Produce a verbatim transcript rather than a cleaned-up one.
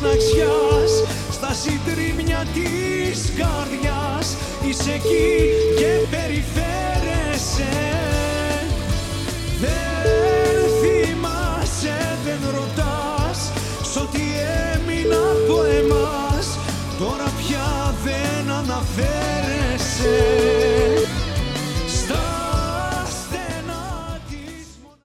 μοναξιάς, στα συντρίμμια της καρδιάς, είσαι εκεί και περιφέρεσαι. Δεν θυμάσαι, δεν ρωτάς, σ' ό,τι έμεινε από εμάς, τώρα πια δεν αναφέρεσαι.